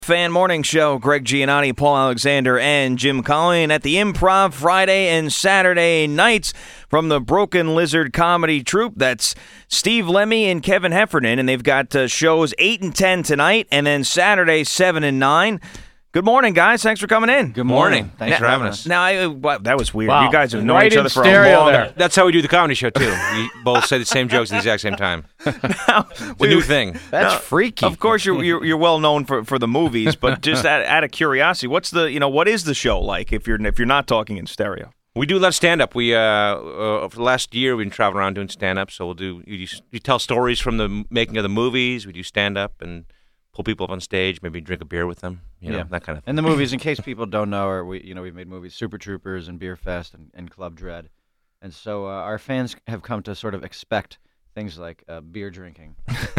Fan Morning Show, Greg Giannotti, Paul Alexander, and Jim Collin at the Improv Friday and Saturday nights from the Broken Lizard Comedy Troupe. That's Steve Lemmy and Kevin Heffernan, and they've got shows 8 and 10 tonight, and then Saturday 7 and 9. Good morning, guys. Thanks for coming in. Good morning. Thanks for having us. Now, that was weird. Wow. You guys have known Right each other in for a stereo long there. time. That's how we do the comedy show, too. We both say the same jokes at the exact same time. It's a new thing. That's freaky. Of course, you're well known for the movies, but just out of curiosity, what is the show like if you're not talking in stereo? We do a lot of stand-up. We for the last year, we've been traveling around doing stand-up, so you tell stories from the making of the movies. We do stand-up and pull people up on stage, maybe drink a beer with them, that kind of thing. And the movies, in case people don't know, we've made movies, Super Troopers and Beer Fest and Club Dread. And so our fans have come to sort of expect things like beer drinking.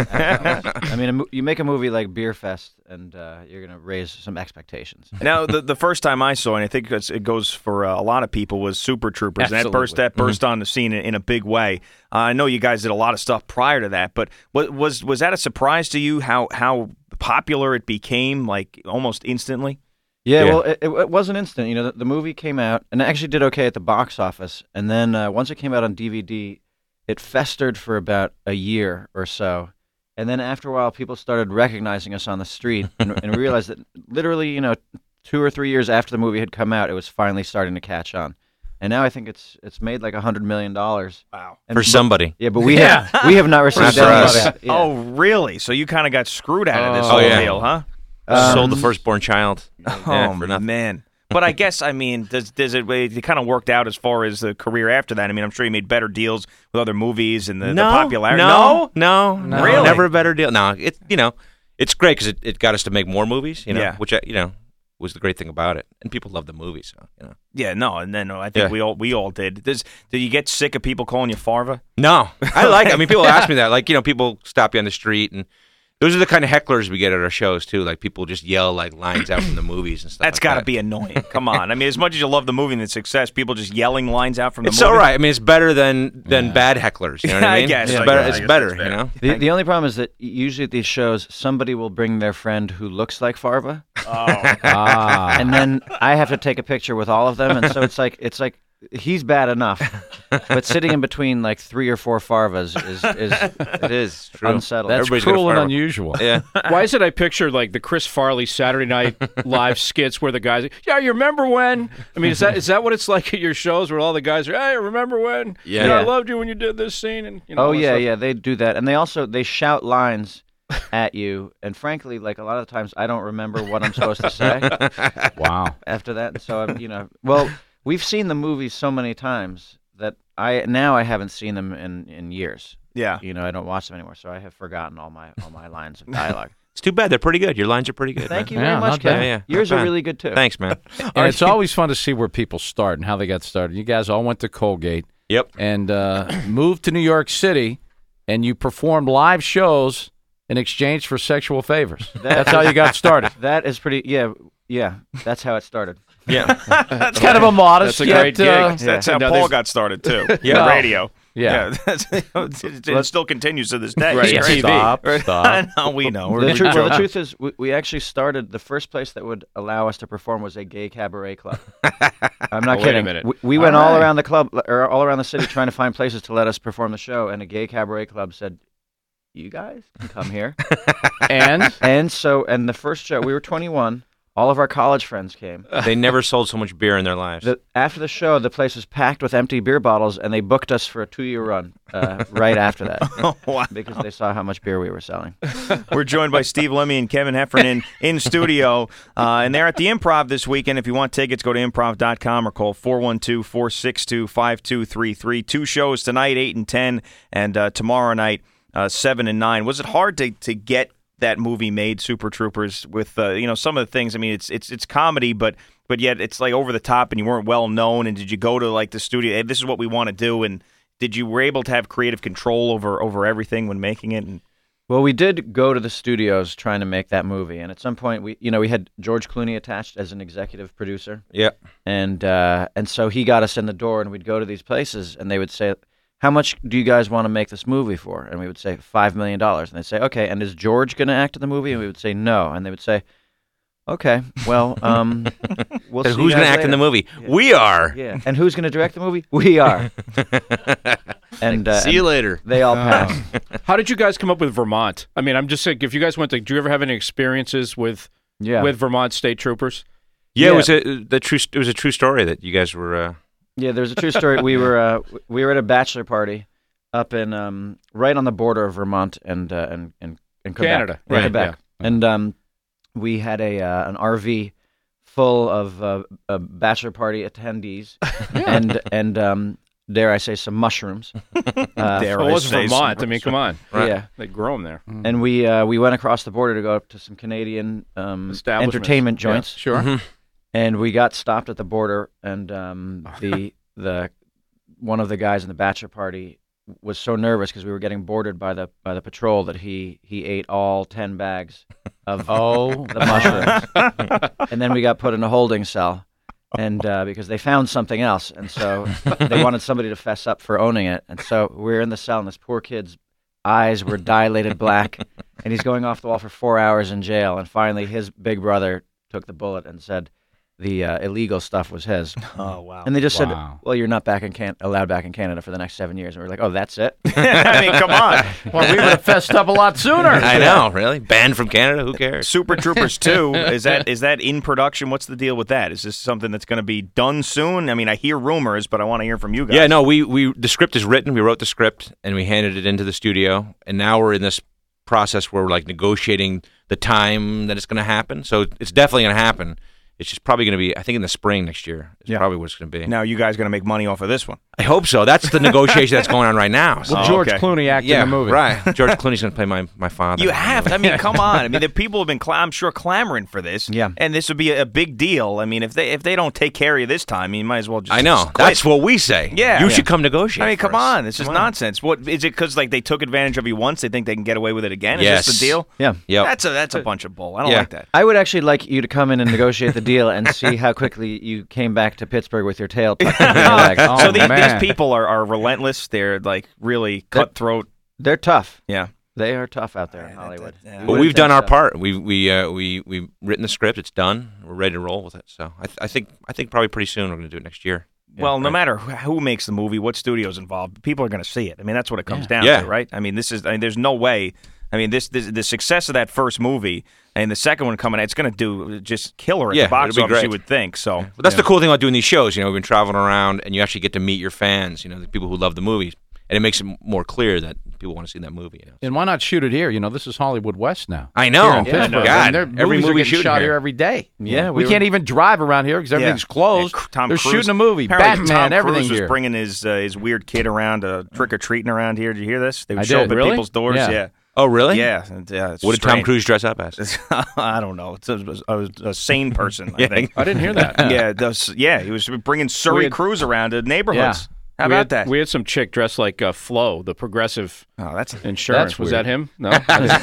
I mean, you make a movie like Beer Fest, and you're going to raise some expectations. Now, the first time I saw it, and I think it goes for a lot of people, was Super Troopers. Absolutely. And that burst on the scene in a big way. I know you guys did a lot of stuff prior to that, but was that a surprise to you how popular it became, like almost instantly? Yeah, well, it wasn't instant. You know, the movie came out, and it actually did okay at the box office. And then once it came out on DVD, it festered for about a year or so. And then after a while, people started recognizing us on the street and realized that literally, 2 or 3 years after the movie had come out, it was finally starting to catch on. And now I think it's made like $100 million. Wow. For somebody. Yeah, but we have not received Not for any us. of that. Yeah. Oh, really? So you kind of got screwed out of this Oh, whole yeah. deal, huh? Sold the firstborn child. Oh, for nothing. man. But I guess, does it kind of worked out as far as the career after that? I mean, I'm sure you made better deals with other movies and the popularity. No, Really? never a better deal. No, it's great because it got us to make more movies, Yeah. which, was the great thing about it. And people love the movie, so, Yeah, no, and then I think Yeah. we all did. Did you get sick of people calling you Farva? No, I like it. I mean, people ask me that. Like, people stop you on the street, and those are the kind of hecklers we get at our shows, too. Like, people just yell, like, lines out from the movies and stuff That's like got to that. be annoying. Come on. I mean, as much as you love the movie and its success, people just yelling lines out from the It's movie. all right. I mean, it's better than bad hecklers. You know what I I mean? guess. It's I better. guess It's better, it's fair. The only problem is that usually at these shows, somebody will bring their friend who looks like Farva, and then I have to take a picture with all of them, and so it's like he's bad enough, but sitting in between like 3 or 4 Farvas It is true. unsettling. That's Everybody's got a cruel and Farva. unusual. Yeah. Why is it I picture like the Chris Farley Saturday Night Live skits where the guys, yeah, you remember when? I mean, is that what it's like at your shows where all the guys are, hey, remember when? Yeah. You know, I Yeah. loved you when you did this scene. And Oh all that yeah, stuff. yeah, they do that, and they shout lines at you, and frankly, like a lot of the times, I don't remember what I'm supposed to say Wow. after that. And so well, we've seen the movies so many times that I haven't seen them in years. Yeah. I don't watch them anymore, so I have forgotten all my lines of dialogue. It's too bad. They're pretty good. Your lines are pretty good. Thank man. you very Yeah, much, not Kevin. bad. Yeah, Yours not are bad. really good too. Thanks, man. And it's always fun to see where people start and how they got started. You guys all went to Colgate Yep. and moved to New York City, and you performed live shows in exchange for sexual favors. That's how you got started. That is pretty. Yeah. That's how it started. Yeah. It's kind of a modest, That's a great yet, gig. That's how now Paul there's- got started, too. Yeah. Radio. Yeah. It still continues to this day. Right. It's crazy. Stop. No, we know. The truth is, we actually started. The first place that would allow us to perform was a gay cabaret club. I'm not Wait a kidding. minute. We went all right. around the club, or all around the city, trying to find places to let us perform the show, and a gay cabaret club said, "You guys can come here." And and the first show, we were 21. All of our college friends came. They never sold so much beer in their lives. After the show, the place was packed with empty beer bottles, and they booked us for a 2-year run right after that. Oh, wow. Because they saw how much beer we were selling. We're joined by Steve Lemmy and Kevin Heffernan in studio, and they're at the Improv this weekend. If you want tickets, go to improv.com or call 412-462-5233. 2 shows tonight, 8 and 10, and tomorrow night, 7 and 9. Was it hard to get that movie made, Super Troopers, with some of the things? I mean, it's comedy, but yet it's like over the top, and you weren't well known. And did you go to like the studio? Hey, this is what we want to do, and were able to have creative control over everything when making it? And Well, we did go to the studios trying to make that movie, and at some point we had George Clooney attached as an executive producer. Yeah. And so he got us in the door, and we'd go to these places, and they would say, "How much do you guys want to make this movie for?" And we would say $5 million, and they'd say, "Okay, and is George going to act in the movie?" And we would say, "No," and they would say, Okay. Well, we'll Then see. who's going to act in the movie? We are. Yeah. And who's going to direct the movie? We are. And See you later. they all pass. How did you guys come up with Vermont? I mean, I'm just saying, if you guys went to, do you ever have any experiences with Vermont state troopers? Yeah, Yeah. it was a true story that you guys were. Yeah, there's a true story. We were at a bachelor party up in right on the border of Vermont and Quebec. Canada. Yeah, Right, Quebec. yeah. And we had an RV full of bachelor party attendees and dare I say some mushrooms. It was Vermont. I mean, come on. Right. Yeah. They grow them there. And we went across the border to go up to some Canadian Establishments. entertainment joints. Yeah, sure. Mhm. And we got stopped at the border, and the one of the guys in the bachelor party was so nervous because we were getting boarded by the patrol that he ate all 10 bags of the mushrooms, and then we got put in a holding cell, and because they found something else, and so they wanted somebody to fess up for owning it, and so we're in the cell, and this poor kid's eyes were dilated black, and he's going off the wall for 4 hours in jail, and finally his big brother took the bullet and said the illegal stuff was his. Oh, wow. And they just said, Wow. well, you're not allowed back in Canada for the next 7 years. And we're like, oh, that's it? I mean, come on. Well, we would have fessed up a lot sooner. I know, really. Banned from Canada. Who cares? Super Troopers 2, is that in production? What's the deal with that? Is this something that's going to be done soon? I mean, I hear rumors, but I want to hear from you guys. Yeah, no. We the script is written. We wrote the script and we handed it into the studio. And now we're in this process where we're like negotiating the time that it's going to happen. So it's definitely going to happen. It's just probably going to be, I think, in the spring next year. Is probably what it's going to be. Now, you guys going to make money off of this one? I hope so. That's the negotiation that's going on right now. So. Well, George okay. Clooney acted yeah, in the movie. right. George Clooney's going to play my father. You have. I mean, come on. I mean, the people have been, I'm sure, clamoring for this. Yeah. And this would be a big deal. I mean, if they don't take care of you this time, you might as well just. I know. just quit. That's what we say. Yeah. You Yeah. should come negotiate. I mean, for come us. on. This is nonsense. What is it? Because they took advantage of you once. They think they can get away with it again. Is Yes. this the deal? Yeah. Yep. That's a bunch of bull. I don't Yeah. like that. I would actually like you to come in and negotiate the deal and see how quickly you came back to Pittsburgh with your tail tucked in your leg. Oh, So these man. people are relentless. They're like really cutthroat. They're tough. Yeah. They are tough out there in Hollywood. yeah. You But wouldn't we've done think our so. part. We've written the script. It's done. We're ready to roll with it. So I think probably pretty soon we're going to do it next year. Well, no matter who makes the movie, what studio's involved, people are going to see it. I mean, that's what it comes down Yeah. to, right? I mean, there's no way. I mean, this the success of that first movie and the second one coming out, it's going to do just killer at Yeah, the box it'll be office, great. you would think. So But that's the cool thing about doing these shows. You know, we've been traveling around, and you actually get to meet your fans. You know, the people who love the movies, and it makes it more clear that people want to see that movie. You know? And why not shoot it here? You know, this is Hollywood West now. I know. Here in Yeah, Pittsburgh. God, And their every movies are movie getting shooting shot here. here every day. Yeah, we we can't even drive around here because everything's closed. Tom They're Cruise, shooting a movie. apparently Batman, Tom everything Cruise was here. bringing his weird kid around, trick or treating around here. Did you hear this? They would I show did. up at Really? people's doors. Yeah. Yeah, Oh, really? yeah. It's What did Tom strange. Cruise dress up as? I don't know. It's a sane person. I think. I didn't hear that. Yeah, he was bringing Surrey We had- Cruise around to neighborhoods. How we about had, that? We had some chick dressed like Flo, the Progressive Oh, that's Insurance. That's Was weird. that him? No,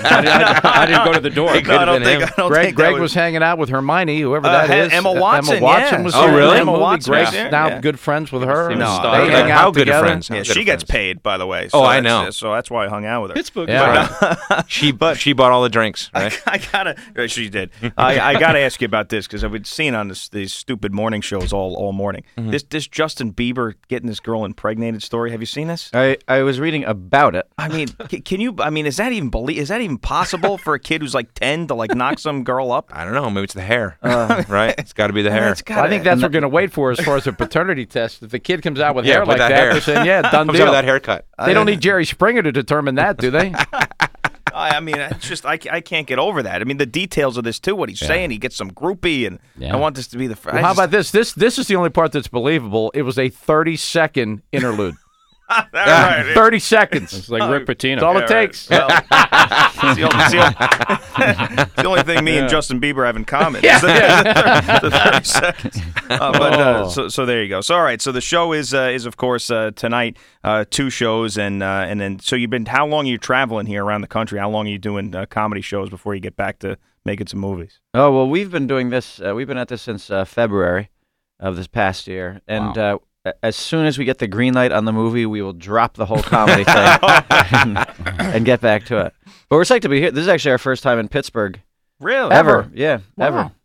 I didn't go to the door. I don't think Greg that was hanging out with Hermione, whoever that is. Uh, Emma Watson, Emma Watson yeah. was Oh, here in really? the Emma movie. Watson Greg's was there, now yeah. good friends with her. No, they like, hang out how good of together. friends? Yeah, How she good gets friends. paid, by the way. Oh, I that's- know. So that's why I hung out with her. Pittsburgh. Yeah. She bought all the drinks, right? I gotta. She did. I gotta ask you about this because I've been seeing on these stupid morning shows all morning. Mm-hmm. This Justin Bieber getting this girl impregnated story. Have you seen this? I was reading about it. I mean, can you? I mean, is that even possible for a kid who's like 10 to like knock some girl up? I don't know. Maybe it's the hair, right? It's got to be the hair. It's Well, I think that's what we're going to wait for as far as a paternity test. If the kid comes out with Yeah, hair with like that that, hair. they're saying, yeah, done Comes out deal. with that haircut. They don't need Jerry Springer to determine that, do they? I mean, it's just I can't get over that. I mean, the details of this too. What he's saying, he gets some groupie, and Yeah. I want this to be the. Well, how about this? This is the only part that's believable. It was a 30-second interlude. that? 30 seconds. It's like Rick Pitino. That's all it takes. Well, it's the only thing me and Justin Bieber have in common. Is the 30 seconds. So there you go. So all right. So the show is of course tonight. 2 shows and then so you've been. How long are you traveling here around the country? How long are you doing comedy shows before you get back to making some movies? Oh, well, we've been doing this. We've been at this since February of this past year. And as soon as we get the green light on the movie, we will drop the whole comedy thing and get back to it. But we're psyched to be here. This is actually our first time in Pittsburgh Really? ever. Yeah, Wow. ever.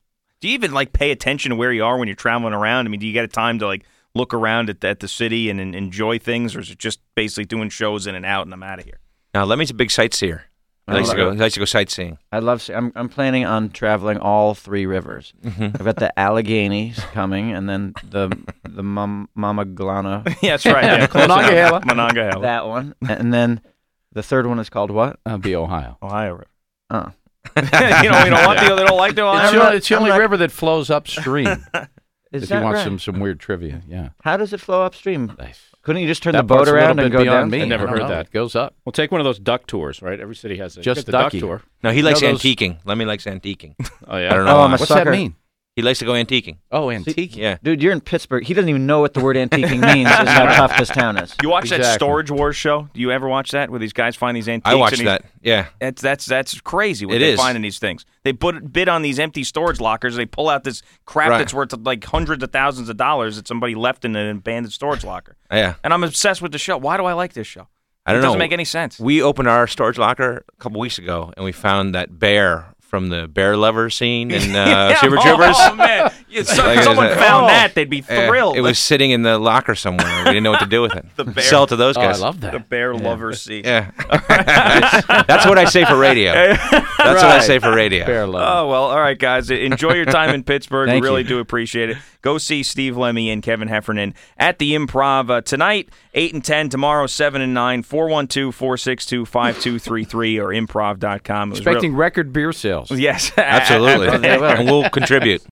Do you even like pay attention to where you are when you're traveling around? I mean, do you get a time to like look around at the city and enjoy things, or is it just basically doing shows in and out and I'm out of here? Now, Lemmy's a big sightseer. He likes to go sightseeing. I love. I'm planning on traveling all 3 rivers. I've got the Alleghenies coming, and then the Monongahela. Yeah, that's right. Yeah, Monongahela. That one, and then the third one is called what? Be Ohio. Ohio River. Oh, we don't want they don't like the Ohio River. It's the only river that flows upstream. is If that you want right? some weird trivia, yeah. How does it flow upstream? Nice. Couldn't you just turn That the boat part's a around little and bit go beyond down? me. I never don't heard know. that. It goes up. We'll take one of those duck tours, right? Every city has Just the duck ducky. tour. No, he likes those- antiquing. Lemmy likes antiquing. Oh yeah. I don't know Oh, why. I'm a What's sucker. that mean? He likes to go antiquing. Oh, antique. Yeah. Dude, you're in Pittsburgh. He doesn't even know what the word antiquing means. Is how tough this town is. You watch that Exactly. Storage Wars show? Do you ever watch that where these guys find these antiques? I watched and that. Yeah. That's crazy what It they is. find in these things. They bid on these empty storage lockers. They pull out this crap Right. that's worth like hundreds of thousands of dollars that somebody left in an abandoned storage locker. Yeah. And I'm obsessed with the show. Why do I like this show? I don't it know. doesn't make any sense. We opened our storage locker a couple weeks ago, and we found that bear from the bear lover scene in Super Troopers. Oh man! Someone that. found that, they'd be thrilled. It was sitting in the locker somewhere. We didn't know what to do with it. The bear. Sell it to those Oh, I guys. love the that. bear lover scene. Yeah. That's what I say for radio. That's what I say for radio. Bear love. Oh, well, all right, guys. Enjoy your time in Pittsburgh. Thank we really you. do appreciate it. Go see Steve Lemmy and Kevin Heffernan at the Improv tonight, 8 and 10. Tomorrow, 7 and 9. 412-462-5233 or improv.com. Expecting record beer sales. Yes. Absolutely. They will. And we'll contribute.